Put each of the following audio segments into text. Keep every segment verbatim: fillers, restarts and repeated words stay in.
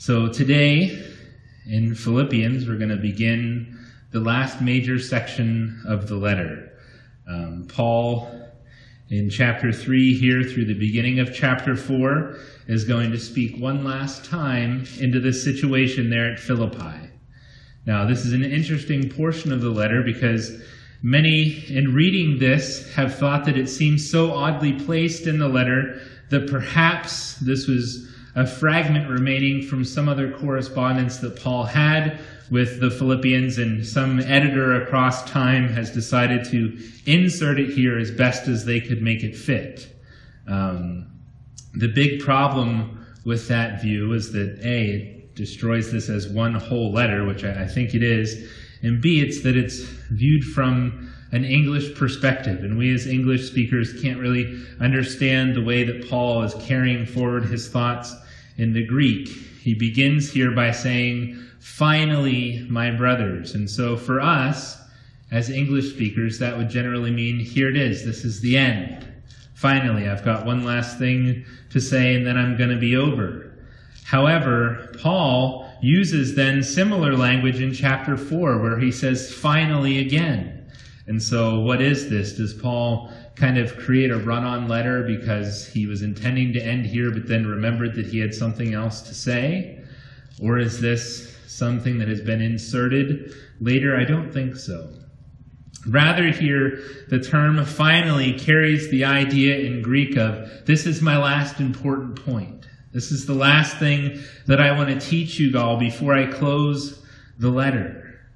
So today in Philippians, we're going to begin the last major section of the letter. Um, Paul, in chapter three here through the beginning of chapter four, is going to speak one last time into this situation there at Philippi. Now, this is an interesting portion of the letter because many, in reading this, have thought that it seems so oddly placed in the letter that perhaps this was a fragment remaining from some other correspondence that Paul had with the Philippians, and some editor across time has decided to insert it here as best as they could make it fit. Um, the big problem with that view is that A, it destroys this as one whole letter, which I, I think it is, and B, it's that it's viewed from an English perspective, and we as English speakers can't really understand the way that Paul is carrying forward his thoughts in the Greek. He begins here by saying, "Finally, my brothers." And so for us, as English speakers, that would generally mean, here it is, this is the end. Finally, I've got one last thing to say, and then I'm going to be over. However, Paul uses then similar language in chapter four, where he says, "Finally again." And so what is this? Does Paul kind of create a run-on letter because he was intending to end here but then remembered that he had something else to say? Or is this something that has been inserted later? I don't think so. Rather here, the term "finally" carries the idea in Greek of, this is my last important point. This is the last thing that I want to teach you all before I close the letter.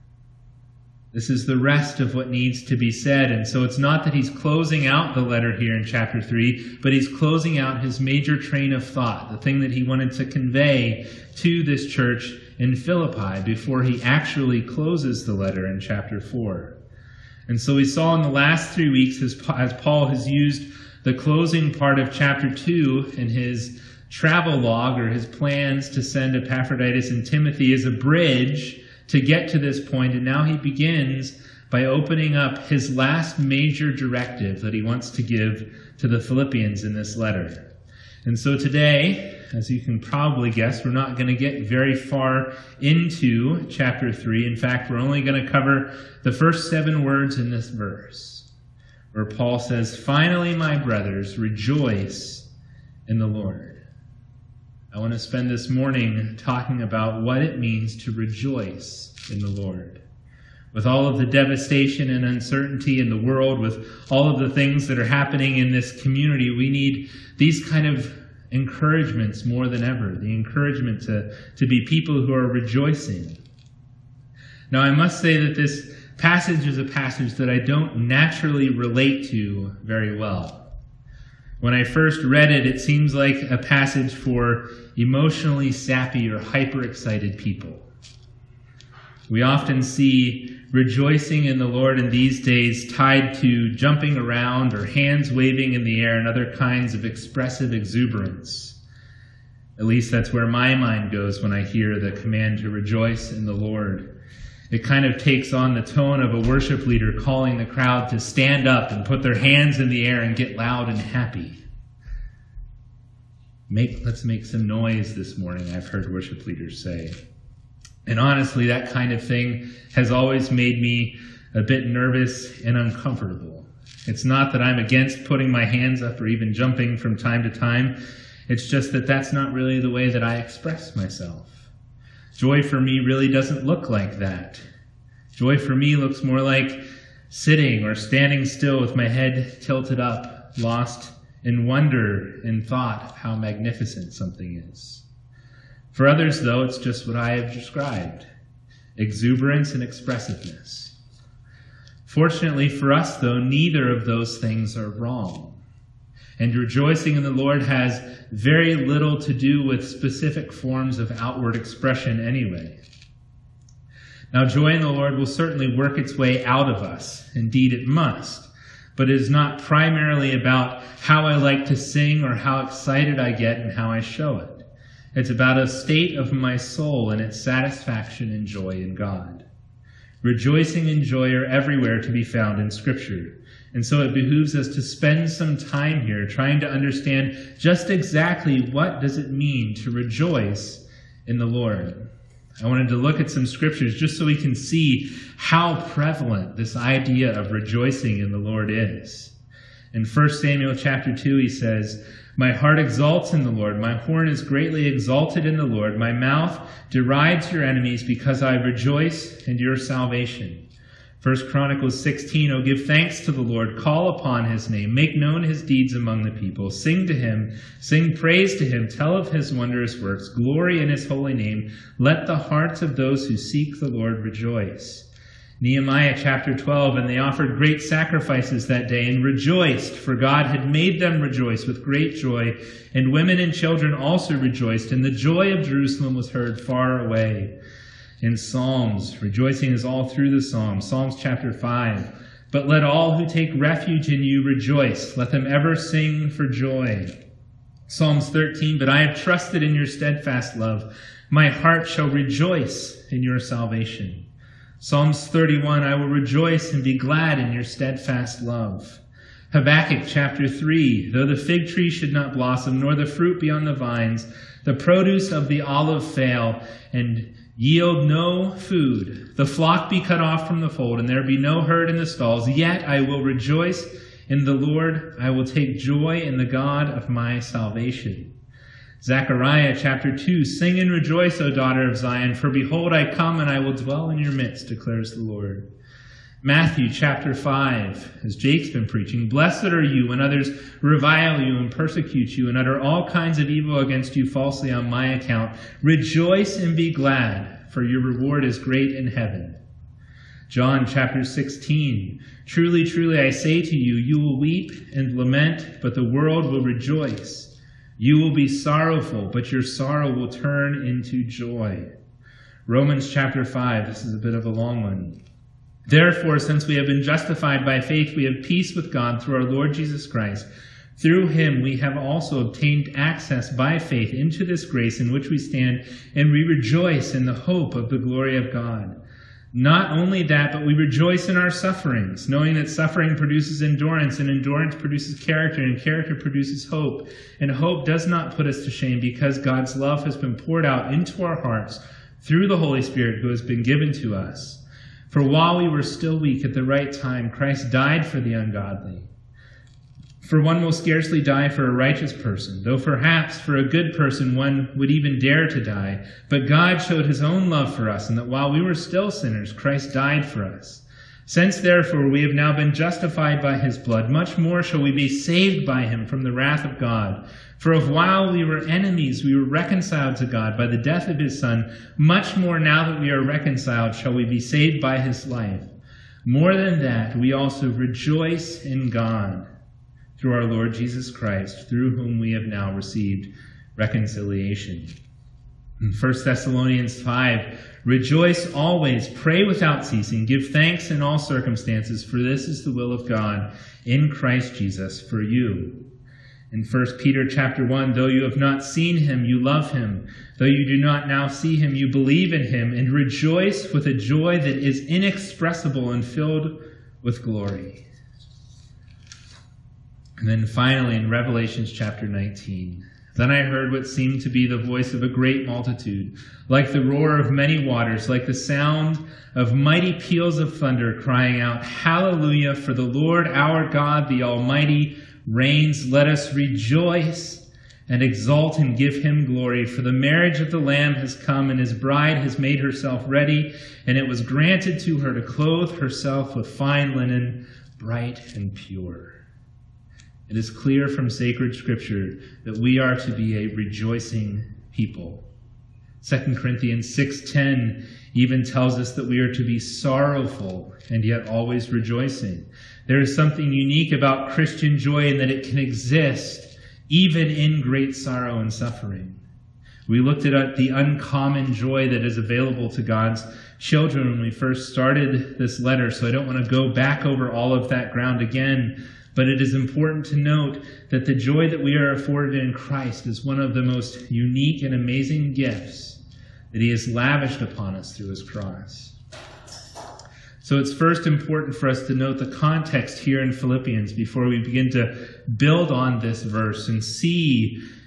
This is the rest of what needs to be said. And so it's not that he's closing out the letter here in chapter three, but he's closing out his major train of thought, the thing that he wanted to convey to this church in Philippi before he actually closes the letter in chapter four. And so we saw in the last three weeks, as, as Paul has used the closing part of chapter two in his travel log, or his plans to send Epaphroditus and Timothy, as a bridge to get to this point, and now he begins by opening up his last major directive that he wants to give to the Philippians in this letter. And so today, as you can probably guess, we're not going to get very far into chapter three. In fact, we're only going to cover the first seven words in this verse, where Paul says, "Finally, my brothers, rejoice in the Lord." I want to spend this morning talking about what it means to rejoice in the Lord. With all of the devastation and uncertainty in the world, with all of the things that are happening in this community, we need these kind of encouragements more than ever. The encouragement to, to be people who are rejoicing. Now, I must say that this passage is a passage that I don't naturally relate to very well. When I first read it, it seems like a passage for emotionally sappy or hyper-excited people. We often see rejoicing in the Lord in these days tied to jumping around or hands waving in the air and other kinds of expressive exuberance. At least that's where my mind goes when I hear the command to rejoice in the Lord. It kind of takes on the tone of a worship leader calling the crowd to stand up and put their hands in the air and get loud and happy. Make, let's make some noise this morning, I've heard worship leaders say. And honestly, that kind of thing has always made me a bit nervous and uncomfortable. It's not that I'm against putting my hands up or even jumping from time to time. It's just that that's not really the way that I express myself. Joy for me really doesn't look like that. Joy for me looks more like sitting or standing still with my head tilted up, lost in wonder and thought of how magnificent something is. For others, though, it's just what I have described: exuberance and expressiveness. Fortunately for us, though, neither of those things are wrong. And rejoicing in the Lord has very little to do with specific forms of outward expression anyway. Now, joy in the Lord will certainly work its way out of us. Indeed, it must. But it is not primarily about how I like to sing or how excited I get and how I show it. It's about a state of my soul and its satisfaction and joy in God. Rejoicing and joy are everywhere to be found in Scripture. And so it behooves us to spend some time here trying to understand just exactly what does it mean to rejoice in the Lord. I wanted to look at some scriptures just so we can see how prevalent this idea of rejoicing in the Lord is. In First Samuel chapter two, he says, "My heart exalts in the Lord. My horn is greatly exalted in the Lord. My mouth derides your enemies because I rejoice in your salvation." First Chronicles sixteen, "Oh, give thanks to the Lord. Call upon his name. Make known his deeds among the people. Sing to him. Sing praise to him. Tell of his wondrous works. Glory in his holy name. Let the hearts of those who seek the Lord rejoice." Nehemiah chapter twelve, "And they offered great sacrifices that day and rejoiced, for God had made them rejoice with great joy. And women and children also rejoiced, and the joy of Jerusalem was heard far away." In Psalms, rejoicing is all through the Psalms. Psalms chapter five, "But let all who take refuge in you rejoice. Let them ever sing for joy." Psalms thirteen, "But I have trusted in your steadfast love. My heart shall rejoice in your salvation." Psalms thirty-one, "I will rejoice and be glad in your steadfast love." Habakkuk chapter three, "Though the fig tree should not blossom, nor the fruit be on the vines, the produce of the olive fail, and yield no food, the flock be cut off from the fold, and there be no herd in the stalls, yet I will rejoice in the Lord. I will take joy in the God of my salvation." Zechariah chapter two, "Sing and rejoice, O daughter of Zion, for behold, I come and I will dwell in your midst, declares the Lord." Matthew chapter five, as Jake's been preaching, "Blessed are you when others revile you and persecute you and utter all kinds of evil against you falsely on my account. Rejoice and be glad, for your reward is great in heaven." John chapter sixteen, "Truly, truly, I say to you, you will weep and lament, but the world will rejoice. You will be sorrowful, but your sorrow will turn into joy." Romans chapter five, this is a bit of a long one. "Therefore, since we have been justified by faith, we have peace with God through our Lord Jesus Christ. Through him we have also obtained access by faith into this grace in which we stand, and we rejoice in the hope of the glory of God. Not only that, but we rejoice in our sufferings, knowing that suffering produces endurance, and endurance produces character, and character produces hope. And hope does not put us to shame, because God's love has been poured out into our hearts through the Holy Spirit who has been given to us. For while we were still weak, at the right time, Christ died for the ungodly. For one will scarcely die for a righteous person, though perhaps for a good person one would even dare to die. But God showed his own love for us, in that while we were still sinners, Christ died for us. Since therefore we have now been justified by his blood, much more shall we be saved by him from the wrath of God. For if while we were enemies we were reconciled to God by the death of his Son, much more now that we are reconciled shall we be saved by his life. More than that, we also rejoice in God through our Lord Jesus Christ, through whom we have now received reconciliation." In First Thessalonians five, "Rejoice always, pray without ceasing, give thanks in all circumstances, for this is the will of God in Christ Jesus for you." In First Peter chapter one, "Though you have not seen him, you love him. Though you do not now see him, you believe in him, and rejoice with a joy that is inexpressible and filled with glory." And then finally in Revelation chapter nineteen, "Then I heard what seemed to be the voice of a great multitude, like the roar of many waters, like the sound of mighty peals of thunder, crying out, 'Hallelujah, for the Lord our God, the Almighty, reigns. Let us rejoice and exult and give him glory. For the marriage of the Lamb has come, and his bride has made herself ready, and it was granted to her to clothe herself with fine linen, bright and pure.'" It is clear from sacred scripture that we are to be a rejoicing people. Second Corinthians six ten even tells us that we are to be sorrowful and yet always rejoicing. There is something unique about Christian joy in that it can exist even in great sorrow and suffering. We looked at the uncommon joy that is available to God's children when we first started this letter, so I don't want to go back over all of that ground again. But it is important to note that the joy that we are afforded in Christ is one of the most unique and amazing gifts that he has lavished upon us through his cross. So it's first important for us to note the context here in Philippians before we begin to build on this verse and see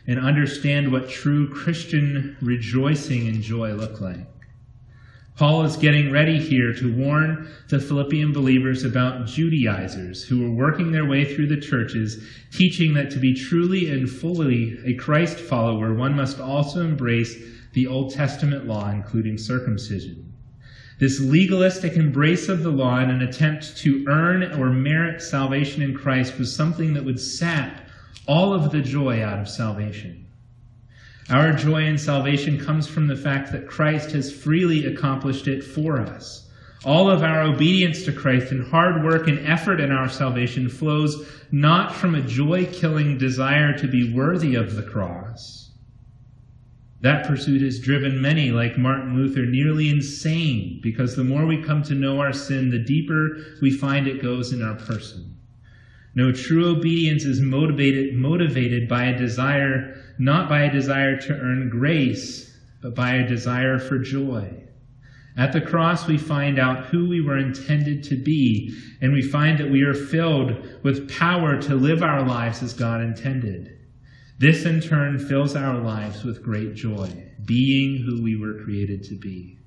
and understand what true Christian rejoicing and joy look like. Paul is getting ready here to warn the Philippian believers about Judaizers who were working their way through the churches, teaching that to be truly and fully a Christ follower, one must also embrace the Old Testament law, including circumcision. This legalistic embrace of the law in an attempt to earn or merit salvation in Christ was something that would sap all of the joy out of salvation. Our joy in salvation comes from the fact that Christ has freely accomplished it for us. All of our obedience to Christ and hard work and effort in our salvation flows not from a joy-killing desire to be worthy of the cross. That pursuit has driven many, like Martin Luther, nearly insane, because the more we come to know our sin, the deeper we find it goes in our person. No, true obedience is motivated, motivated by a desire, not by a desire to earn grace, but by a desire for joy. At the cross, we find out who we were intended to be, and we find that we are filled with power to live our lives as God intended. This, in turn, fills our lives with great joy, being who we were created to be.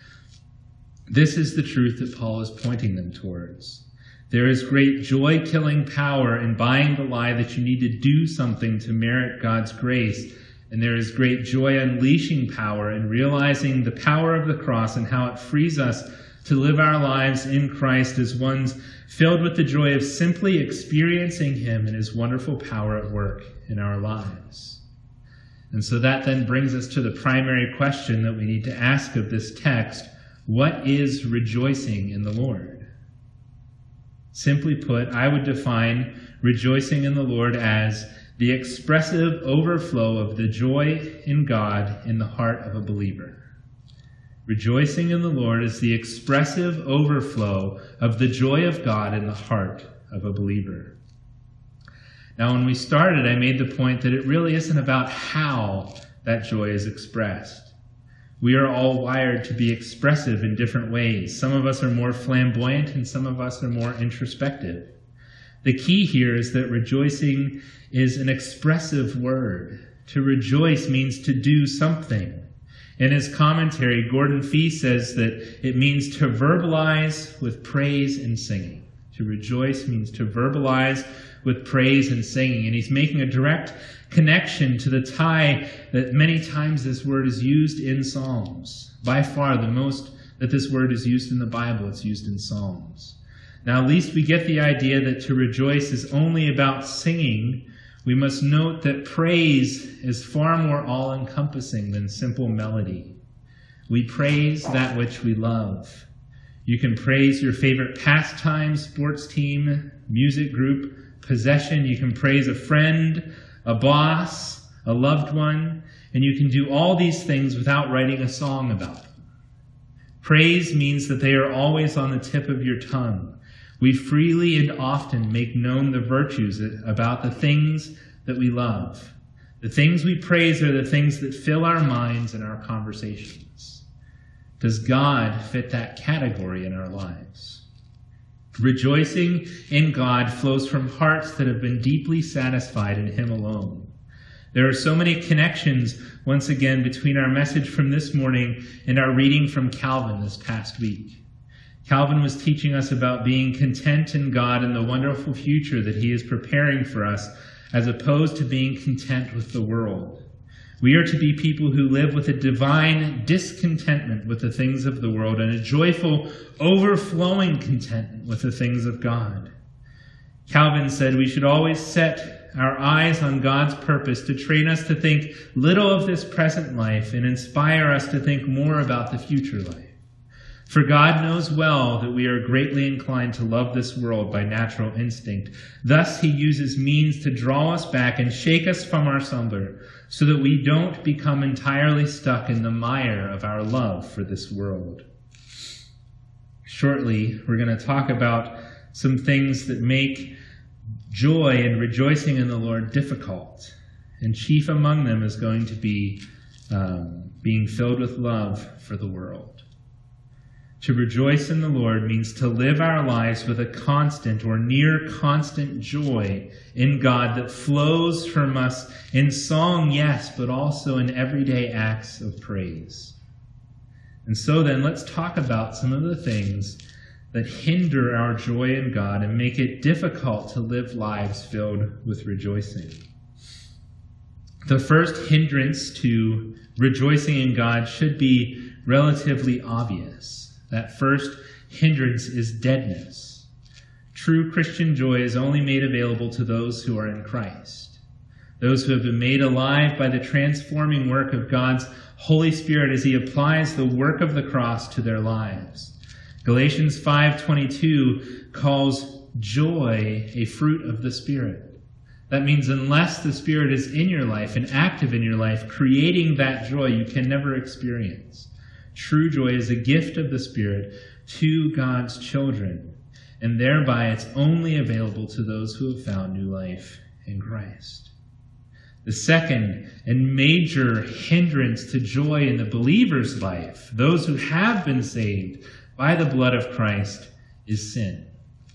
This is the truth that Paul is pointing them towards. There is great joy-killing power in buying the lie that you need to do something to merit God's grace, and there is great joy unleashing power in realizing the power of the cross and how it frees us to live our lives in Christ as ones filled with the joy of simply experiencing Him and His wonderful power at work in our lives. And so that then brings us to the primary question that we need to ask of this text: what is rejoicing in the Lord? Simply put, I would define rejoicing in the Lord as the expressive overflow of the joy in God in the heart of a believer. Rejoicing in the Lord is the expressive overflow of the joy of God in the heart of a believer. Now, when we started, I made the point that it really isn't about how that joy is expressed. We are all wired to be expressive in different ways. Some of us are more flamboyant and some of us are more introspective. The key here is that rejoicing is an expressive word. To rejoice means to do something. In his commentary, Gordon Fee says that it means to verbalize with praise and singing. To rejoice means to verbalize with praise and singing. And he's making a direct connection to the tie that many times this word is used in Psalms. By far the most that this word is used in the Bible, it's used in Psalms. Now, at least we get the idea that to rejoice is only about singing. We must note that praise is far more all-encompassing than simple melody. We praise that which we love. You can praise your favorite pastime, sports team, music group, possession. You can praise a friend, a boss, a loved one, and you can do all these things without writing a song about them. Praise means that they are always on the tip of your tongue. We freely and often make known the virtues about the things that we love. The things we praise are the things that fill our minds and our conversations. Does God fit that category in our lives? Rejoicing in God flows from hearts that have been deeply satisfied in Him alone. There are so many connections, once again, between our message from this morning and our reading from Calvin this past week. Calvin was teaching us about being content in God and the wonderful future that He is preparing for us, as opposed to being content with the world. We are to be people who live with a divine discontentment with the things of the world and a joyful, overflowing contentment with the things of God. Calvin said we should always set our eyes on God's purpose to train us to think little of this present life and inspire us to think more about the future life. For God knows well that we are greatly inclined to love this world by natural instinct. Thus He uses means to draw us back and shake us from our slumber so that we don't become entirely stuck in the mire of our love for this world. Shortly, we're going to talk about some things that make joy and rejoicing in the Lord difficult. And chief among them is going to be um, being filled with love for the world. To rejoice in the Lord means to live our lives with a constant or near constant joy in God that flows from us in song, yes, but also in everyday acts of praise. And so then, let's talk about some of the things that hinder our joy in God and make it difficult to live lives filled with rejoicing. The first hindrance to rejoicing in God should be relatively obvious. That first hindrance is deadness. True Christian joy is only made available to those who are in Christ, those who have been made alive by the transforming work of God's Holy Spirit as he applies the work of the cross to their lives. Galatians five twenty-two calls joy a fruit of the Spirit. That means unless the Spirit is in your life and active in your life, creating that joy you can never experience. True joy is a gift of the Spirit to God's children, and thereby it's only available to those who have found new life in Christ. The second and major hindrance to joy in the believer's life, those who have been saved by the blood of Christ, is sin.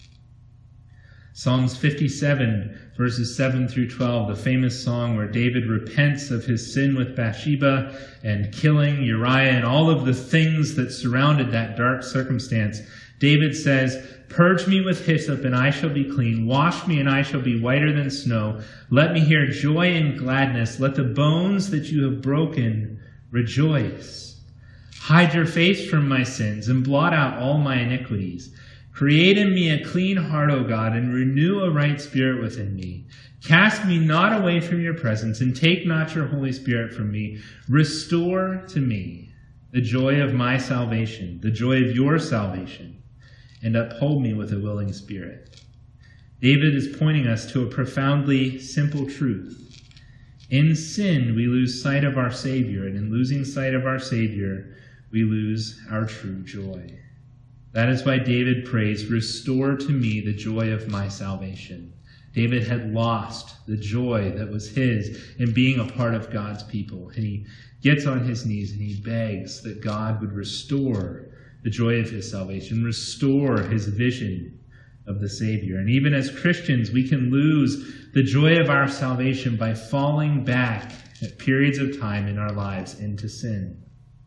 Psalms fifty-seven, verses seven through twelve, the famous song where David repents of his sin with Bathsheba and killing Uriah and all of the things that surrounded that dark circumstance. David says, "Purge me with hyssop, and I shall be clean. Wash me, and I shall be whiter than snow. Let me hear joy and gladness. Let the bones that you have broken rejoice. Hide your face from my sins, and blot out all my iniquities. Create in me a clean heart, O God, and renew a right spirit within me. Cast me not away from your presence, and take not your Holy Spirit from me. Restore to me the joy of my salvation, the joy of your salvation, and uphold me with a willing spirit." David is pointing us to a profoundly simple truth. In sin, we lose sight of our Savior, and in losing sight of our Savior, we lose our true joy. That is why David prays, "Restore to me the joy of my salvation." David had lost the joy that was his in being a part of God's people. And he gets on his knees and he begs that God would restore the joy of his salvation, restore his vision of the Savior. And even as Christians, we can lose the joy of our salvation by falling back at periods of time in our lives into sin.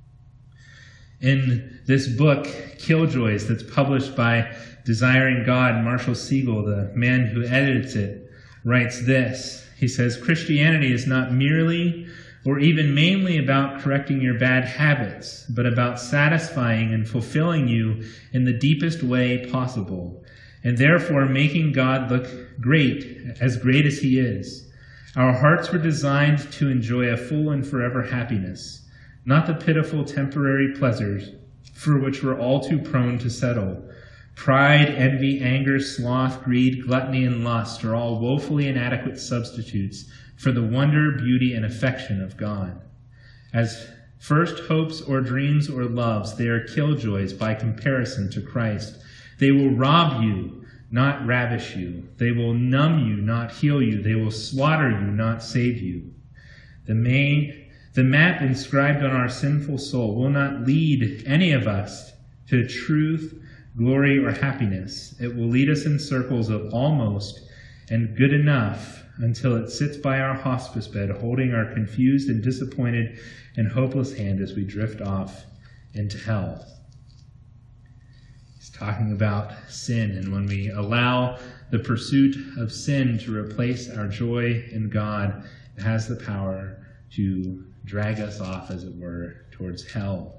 In this book, Killjoys, that's published by Desiring God, Marshall Siegel, the man who edits it, writes this. He says, "Christianity is not merely or even mainly about correcting your bad habits, but about satisfying and fulfilling you in the deepest way possible, and therefore making God look great, as great as he is. Our hearts were designed to enjoy a full and forever happiness, not the pitiful temporary pleasures for which we're all too prone to settle. Pride, envy, anger, sloth, greed, gluttony, and lust are all woefully inadequate substitutes for the wonder, beauty, and affection of God. As first hopes or dreams or loves, they are killjoys by comparison to Christ. They will rob you, not ravish you. They will numb you, not heal you. They will slaughter you, not save you. The main, the map inscribed on our sinful soul will not lead any of us to truth, glory, or happiness. It will lead us in circles of almost and good enough until it sits by our hospice bed, holding our confused and disappointed and hopeless hand as we drift off into hell. He's talking about sin, and when we allow the pursuit of sin to replace our joy in God, it has the power to drag us off, as it were, towards hell.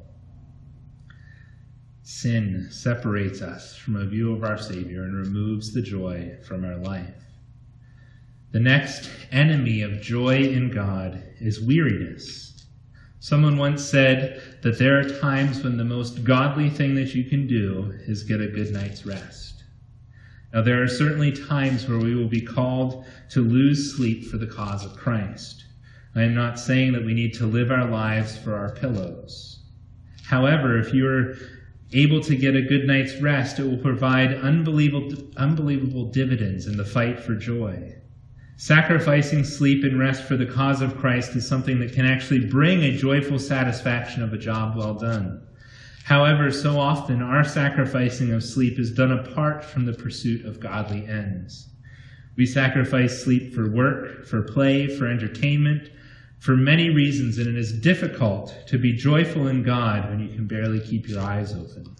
Sin separates us from a view of our Savior and removes the joy from our life. The next enemy of joy in God is weariness. Someone once said that there are times when the most godly thing that you can do is get a good night's rest. Now, there are certainly times where we will be called to lose sleep for the cause of Christ. I am not saying that we need to live our lives for our pillows. However, if you're able to get a good night's rest, it will provide unbelievable, unbelievable dividends in the fight for joy. Sacrificing sleep and rest for the cause of Christ is something that can actually bring a joyful satisfaction of a job well done. However, so often our sacrificing of sleep is done apart from the pursuit of godly ends. We sacrifice sleep for work, for play, for entertainment, for many reasons, and it is difficult to be joyful in God when you can barely keep your eyes open.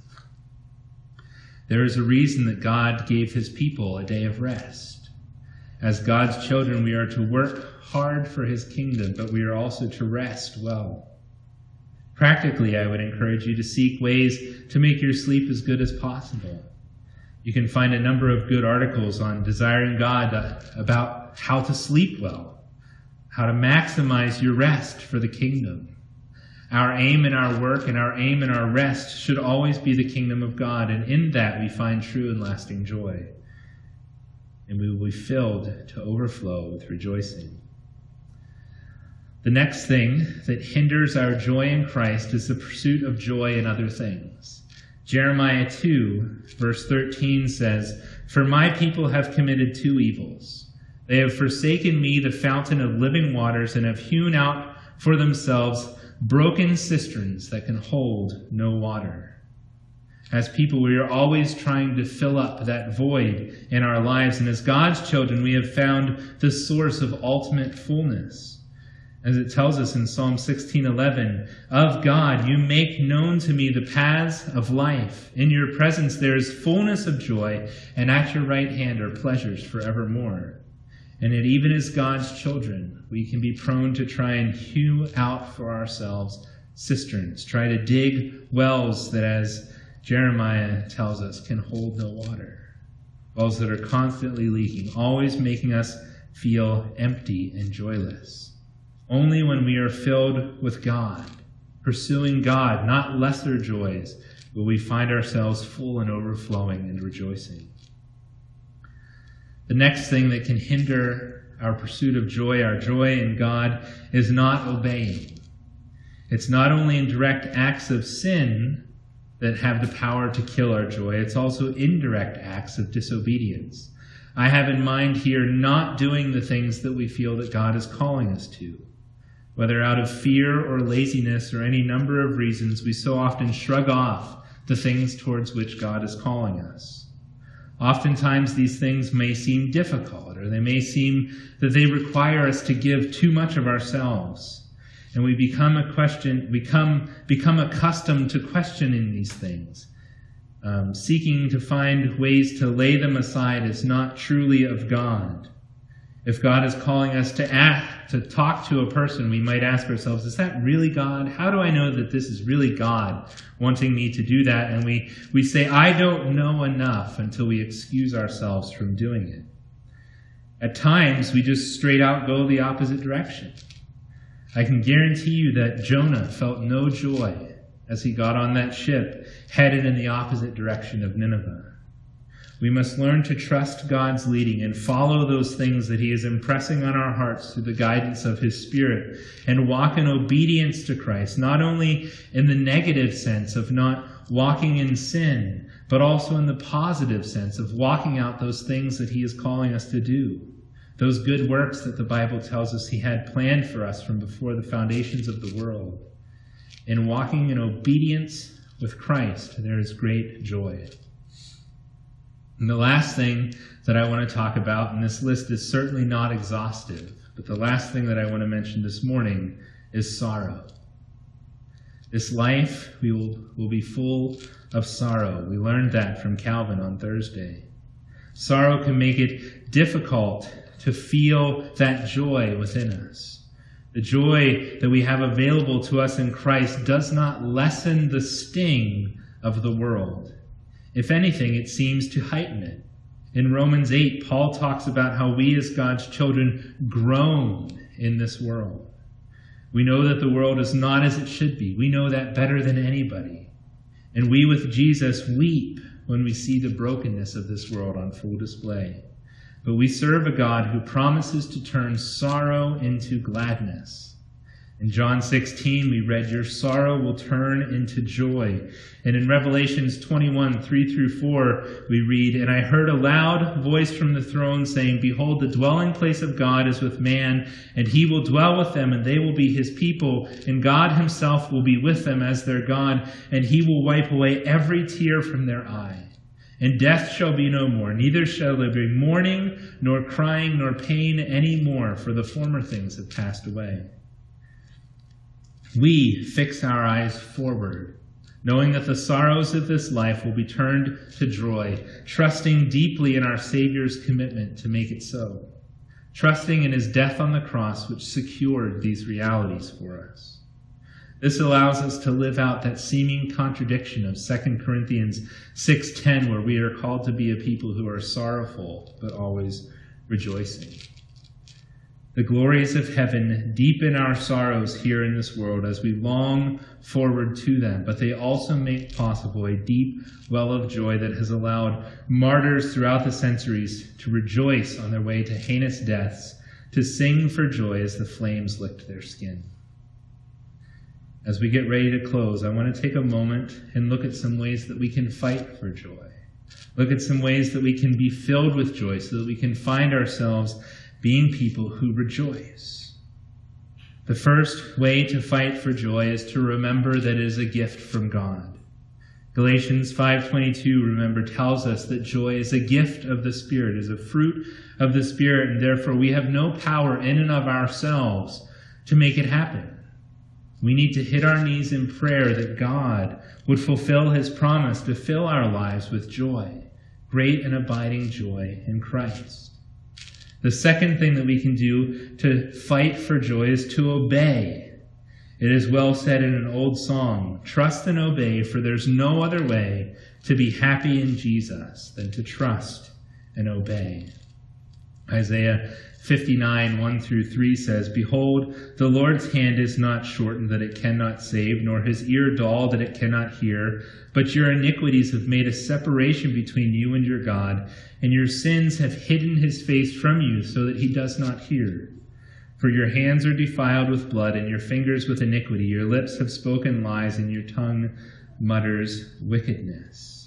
There is a reason that God gave his people a day of rest. As God's children, we are to work hard for his kingdom, but we are also to rest well. Practically, I would encourage you to seek ways to make your sleep as good as possible. You can find a number of good articles on Desiring God about how to sleep well, how to maximize your rest for the kingdom. Our aim in our work and our aim in our rest should always be the kingdom of God, and in that we find true and lasting joy. And we will be filled to overflow with rejoicing. The next thing that hinders our joy in Christ is the pursuit of joy in other things. Jeremiah two, verse thirteen says, "For my people have committed two evils. They have forsaken me, the fountain of living waters, and have hewn out for themselves broken cisterns that can hold no water." As people, we are always trying to fill up that void in our lives, and as God's children, we have found the source of ultimate fullness. As it tells us in Psalm sixteen eleven, "Of God you make known to me the paths of life. In your presence there is fullness of joy, and at your right hand are pleasures forevermore." And yet even as God's children, we can be prone to try and hew out for ourselves cisterns, try to dig wells that, as Jeremiah tells us, can hold no water. Wells that are constantly leaking, always making us feel empty and joyless. Only when we are filled with God, pursuing God, not lesser joys, will we find ourselves full and overflowing and rejoicing. The next thing that can hinder our pursuit of joy, our joy in God, is not obeying. It's not only in direct acts of sin that have the power to kill our joy, it's also indirect acts of disobedience. I have in mind here not doing the things that we feel that God is calling us to. Whether out of fear or laziness or any number of reasons, we so often shrug off the things towards which God is calling us. Oftentimes these things may seem difficult, or they may seem that they require us to give too much of ourselves. And we become a question, become, become accustomed to questioning these things, um, seeking to find ways to lay them aside as not truly of God. If God is calling us to act, to talk to a person, we might ask ourselves, is that really God? How do I know that this is really God wanting me to do that? And we, we say, I don't know enough, until we excuse ourselves from doing it. At times, we just straight out go the opposite direction. I can guarantee you that Jonah felt no joy as he got on that ship headed in the opposite direction of Nineveh. We must learn to trust God's leading and follow those things that he is impressing on our hearts through the guidance of his Spirit, and walk in obedience to Christ, not only in the negative sense of not walking in sin, but also in the positive sense of walking out those things that he is calling us to do. Those good works that the Bible tells us he had planned for us from before the foundations of the world. In walking in obedience with Christ, there is great joy. And the last thing that I want to talk about, and this list is certainly not exhaustive, but the last thing that I want to mention this morning is sorrow. This life we will, will be full of sorrow. We learned that from Calvin on Thursday. Sorrow can make it difficult to feel that joy within us. The joy that we have available to us in Christ does not lessen the sting of the world. If anything, it seems to heighten it. In Romans eight, Paul talks about how we as God's children groan in this world. We know that the world is not as it should be. We know that better than anybody. And we with Jesus weep when we see the brokenness of this world on full display. But we serve a God who promises to turn sorrow into gladness. In John sixteen, we read, your sorrow will turn into joy. And in Revelations twenty-one, three through four, we read, and I heard a loud voice from the throne saying, behold, the dwelling place of God is with man, and he will dwell with them, and they will be his people, and God himself will be with them as their God, and he will wipe away every tear from their eye. And death shall be no more, neither shall there be mourning, nor crying, nor pain any more, for the former things have passed away. We fix our eyes forward, knowing that the sorrows of this life will be turned to joy, trusting deeply in our Savior's commitment to make it so, trusting in his death on the cross, which secured these realities for us. This allows us to live out that seeming contradiction of Second Corinthians six ten, where we are called to be a people who are sorrowful, but always rejoicing. The glories of heaven deepen our sorrows here in this world as we long forward to them, but they also make possible a deep well of joy that has allowed martyrs throughout the centuries to rejoice on their way to heinous deaths, to sing for joy as the flames licked their skin. As we get ready to close, I want to take a moment and look at some ways that we can fight for joy. Look at some ways that we can be filled with joy so that we can find ourselves being people who rejoice. The first way to fight for joy is to remember that it is a gift from God. Galatians five twenty-two, remember, tells us that joy is a gift of the Spirit, is a fruit of the Spirit, and therefore we have no power in and of ourselves to make it happen. We need to hit our knees in prayer that God would fulfill his promise to fill our lives with joy, great and abiding joy in Christ. The second thing that we can do to fight for joy is to obey. It is well said in an old song, trust and obey, for there's no other way to be happy in Jesus than to trust and obey. Isaiah fifty-nine, one through three says, behold, the Lord's hand is not shortened that it cannot save, nor his ear dull that it cannot hear. But your iniquities have made a separation between you and your God, and your sins have hidden his face from you so that he does not hear. For your hands are defiled with blood, and your fingers with iniquity. Your lips have spoken lies, and your tongue mutters wickedness.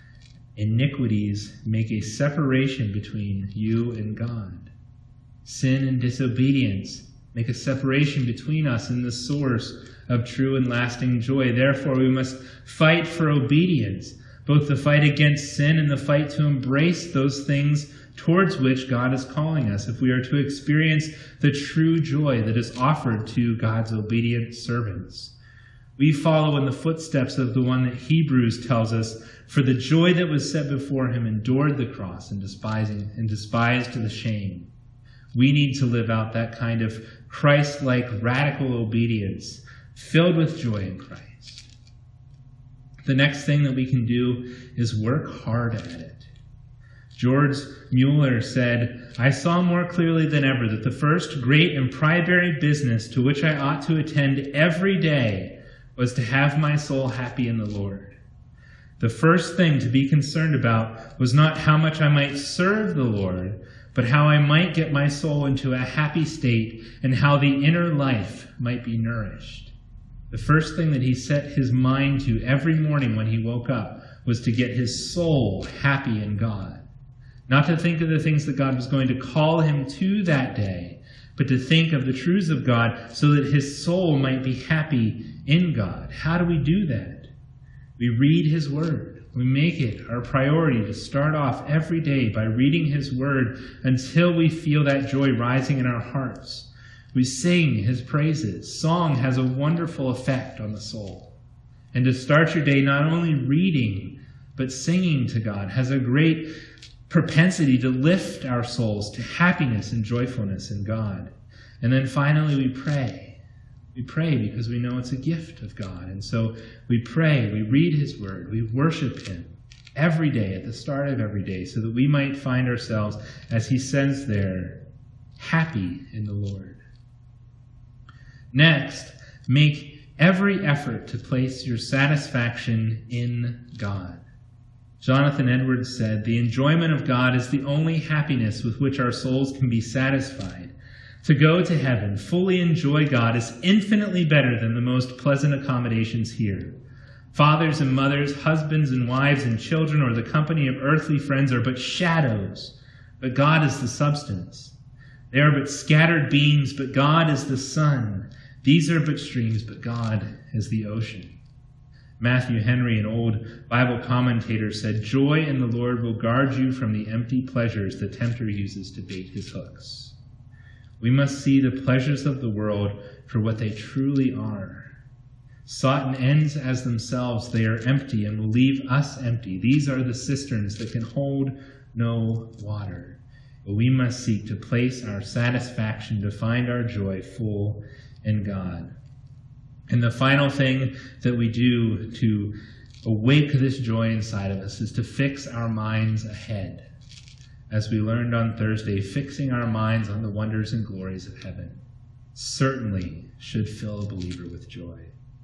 Iniquities make a separation between you and God. Sin and disobedience make a separation between us and the source of true and lasting joy. Therefore, we must fight for obedience, both the fight against sin and the fight to embrace those things towards which God is calling us, if we are to experience the true joy that is offered to God's obedient servants. We follow in the footsteps of the one that Hebrews tells us, for the joy that was set before him endured the cross and despising and despised the shame. We need to live out that kind of Christ-like radical obedience, filled with joy in Christ. The next thing that we can do is work hard at it. George Mueller said, I saw more clearly than ever that the first great and primary business to which I ought to attend every day was to have my soul happy in the Lord. The first thing to be concerned about was not how much I might serve the Lord, but how I might get my soul into a happy state and how the inner life might be nourished. The first thing that he set his mind to every morning when he woke up was to get his soul happy in God. Not to think of the things that God was going to call him to that day, but to think of the truths of God so that his soul might be happy in God. How do we do that? We read his word. We make it our priority to start off every day by reading his word until we feel that joy rising in our hearts. We sing his praises. Song has a wonderful effect on the soul. And to start your day not only reading, but singing to God has a great propensity to lift our souls to happiness and joyfulness in God. And then finally we pray. We pray because we know it's a gift of God. And so we pray, we read his word, we worship him every day at the start of every day so that we might find ourselves, as he says there, happy in the Lord. Next, make every effort to place your satisfaction in God. Jonathan Edwards said, the enjoyment of God is the only happiness with which our souls can be satisfied. To go to heaven, fully enjoy God, is infinitely better than the most pleasant accommodations here. Fathers and mothers, husbands and wives and children, or the company of earthly friends are but shadows, but God is the substance. They are but scattered beams, but God is the sun. These are but streams, but God is the ocean. Matthew Henry, an old Bible commentator, said, "Joy in the Lord will guard you from the empty pleasures the tempter uses to bait his hooks." We must see the pleasures of the world for what they truly are. Sought in ends as themselves, they are empty and will leave us empty. These are the cisterns that can hold no water. But we must seek to place our satisfaction, to find our joy full in God. And the final thing that we do to awake this joy inside of us is to fix our minds ahead. As we learned on Thursday, fixing our minds on the wonders and glories of heaven certainly should fill a believer with joy.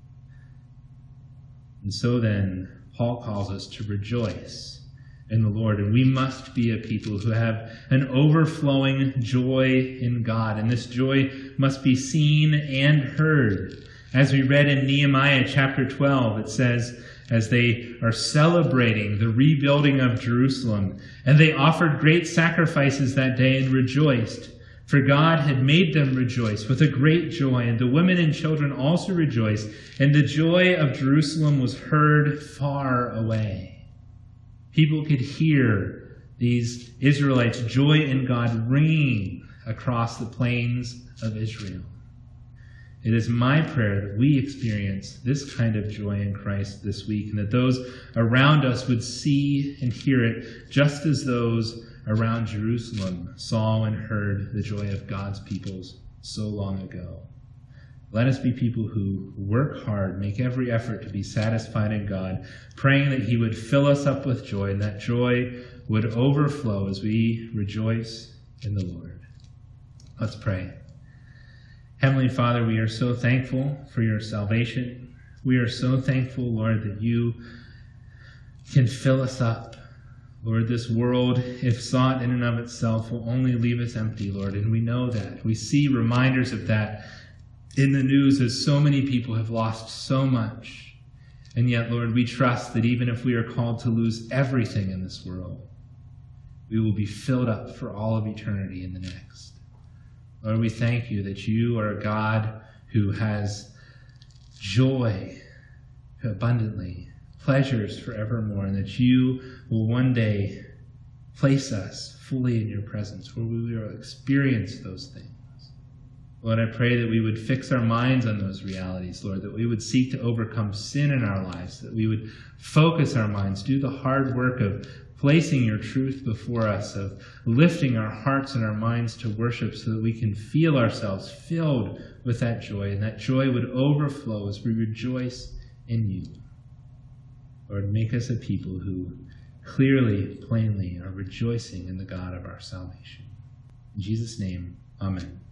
And so then, Paul calls us to rejoice in the Lord, and we must be a people who have an overflowing joy in God, and this joy must be seen and heard. As we read in Nehemiah chapter twelve, it says, as they are celebrating the rebuilding of Jerusalem, and they offered great sacrifices that day and rejoiced, for God had made them rejoice with a great joy, and the women and children also rejoiced, and the joy of Jerusalem was heard far away. People could hear these Israelites' joy in God ringing across the plains of Israel. It is my prayer that we experience this kind of joy in Christ this week, and that those around us would see and hear it just as those around Jerusalem saw and heard the joy of God's peoples so long ago. Let us be people who work hard, make every effort to be satisfied in God, praying that He would fill us up with joy, and that joy would overflow as we rejoice in the Lord. Let's pray. Heavenly Father, we are so thankful for your salvation. We are so thankful, Lord, that you can fill us up. Lord, this world, if sought in and of itself, will only leave us empty, Lord, and we know that. We see reminders of that in the news as so many people have lost so much. And yet, Lord, we trust that even if we are called to lose everything in this world, we will be filled up for all of eternity in the next. Lord, we thank you that you are a God who has joy abundantly, pleasures forevermore, and that you will one day place us fully in your presence, where we will experience those things. Lord, I pray that we would fix our minds on those realities, Lord, that we would seek to overcome sin in our lives, that we would focus our minds, do the hard work of placing your truth before us, of lifting our hearts and our minds to worship so that we can feel ourselves filled with that joy, and that joy would overflow as we rejoice in you. Lord, make us a people who clearly, plainly are rejoicing in the God of our salvation. In Jesus' name, amen.